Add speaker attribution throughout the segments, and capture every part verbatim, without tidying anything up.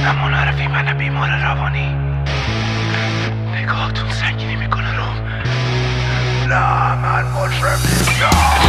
Speaker 1: منعرفی من بیمار روانی. نگاهتون سنگینی میکنه روم. نه من مجرم نیستم.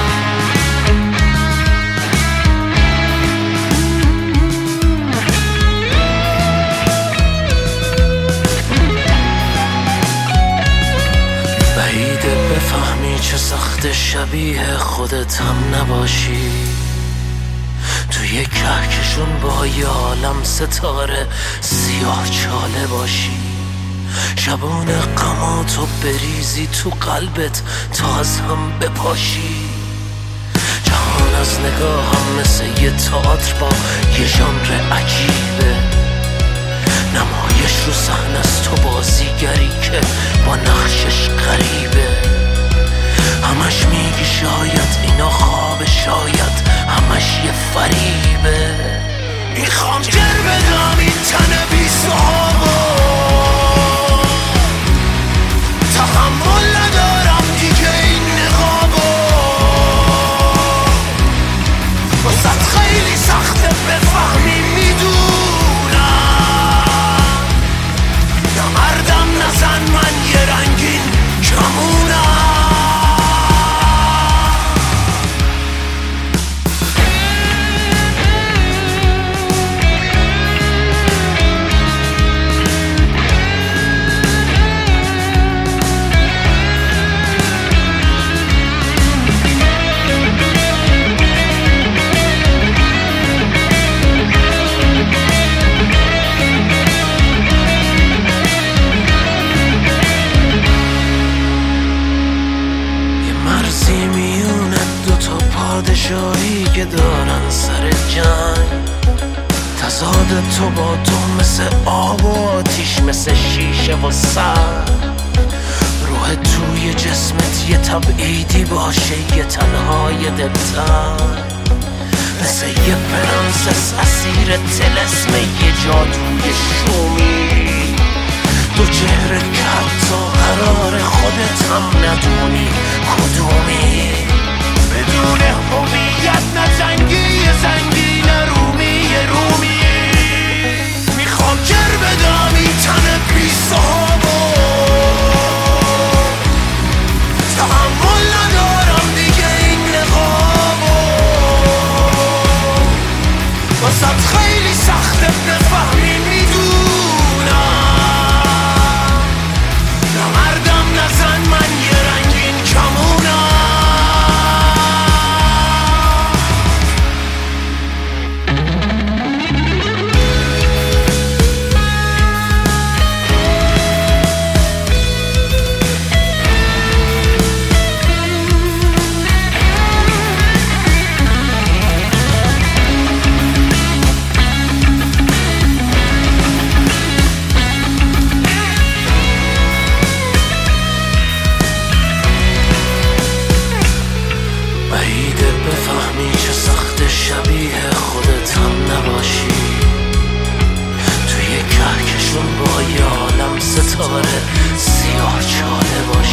Speaker 2: بعیده بفهمی چه سخت شبیه خودت هم نباشی، توی کهکشون با یه عالم ستاره سیاه چاله باشی، شبان غماتو بریزی تو قلبت تا از هم بپاشی. جهان از نگاه هم مثل یه تئاتر با یه ژانر عجیبه، نمایش رو صحنه است تو بازیگری که با نقشش غریبه. همش میگی شاید اینا خواب، شاید همش یه فریبه. میخوام جر بدم این تن بی صحابو، تحمل ندارم دیگه این نقابو. واسه خیلی سخته بفهمی میدونم، نه مردم نزن من یه رنگین کمونم. پادشاهی که دارن سر جنگ، تضاد تو با تو مثل آب و آتیش، مثل شیشه و سر. روح توی جسمت یه تبعیدی باشه، یه تنهای دلتن، مثل یه پرنسس اسیر طلسم یه جادوی شومی. دو چهره که حتی قرار خودت هم ندونی کدومی. بدون هویت نه زنگی زنگی نه رومی رومی. میخوام جر بدم این تن بی صحابو، تحمل ندارم دیگه این نقابو. واسه خیلی سخته بفهمی میدونم، نه مردم نزن من یه رنگین کمونم. بفهمی چه سخت شبیه خودت هم نباشی، توی کهکشون با یه عالم ستاره سیاه چاله باشی.